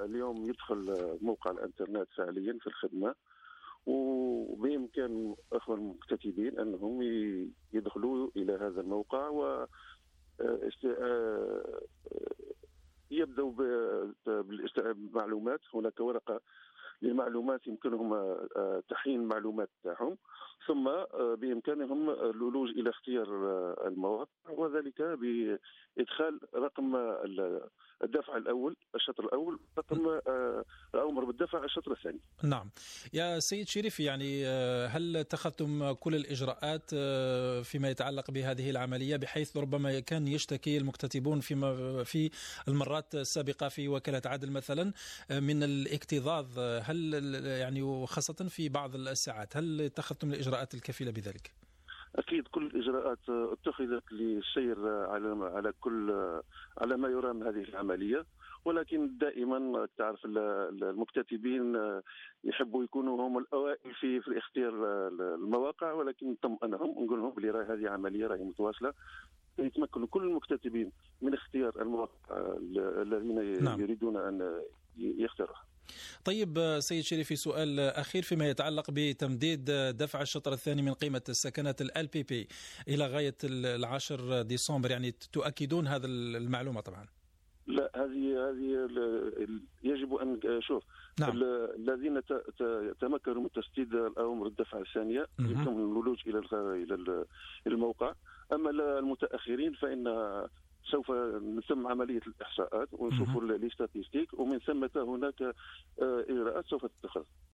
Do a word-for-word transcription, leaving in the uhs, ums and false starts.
اليوم يدخل موقع الانترنت فعليا في الخدمه، وبإمكان اخوة المكتتبين انهم يدخلوا الى هذا الموقع و يبدأوا بالاستعانة بمعلومات. هناك ورقة للمعلومات يمكنهم تحيين المعلومات تاعهم، ثم بإمكانهم الولوج إلى اختيار المواقع، وذلك بإدخال رقم الدفع الأول الشطر الأول، رقم الأمر بالدفع الشطر الثاني. نعم يا سيد شريف، يعني هل اتخذتم كل الإجراءات فيما يتعلق بهذه العملية، بحيث ربما كان يشتكي المكتتبون فيما في المرات السابقة في وكالة عدل مثلا من الاكتظاظ، هل يعني وخاصة في بعض الساعات، هل اتخذتم الإجراءات الكفيلة بذلك؟ أكيد كل الإجراءات اتخذت للسير على على كل على ما يرام هذه العملية، ولكن دائما تعرف المكتتبين يحبوا يكونوا هم الأوائل في في اختيار المواقع، ولكن نطمئنهم ونقول لهم بلي راهي هذه عملية راهي متواصلة، يتمكن كل المكتتبين من اختيار المواقع الذين نعم. يريدون أن يختاروها. طيب سيد شريفي، سؤال أخير فيما يتعلق بتمديد دفع الشطر الثاني من قيمة السكنات ال بي بي إلى غاية العاشر ديسمبر، يعني تؤكدون هذا المعلومة طبعا؟ لا، هذه هذه يجب أن شوف نعم. الذين تمكنوا من تسديد الأوامر الدفع الثانية يمكن الولوج إلى إلى الموقع، أما المتأخرين فإن سوف نتم عملية الإحصاءات ونشوف الاستاتيستيك، ومن ثم هناك إجراءات سوف تتخذ.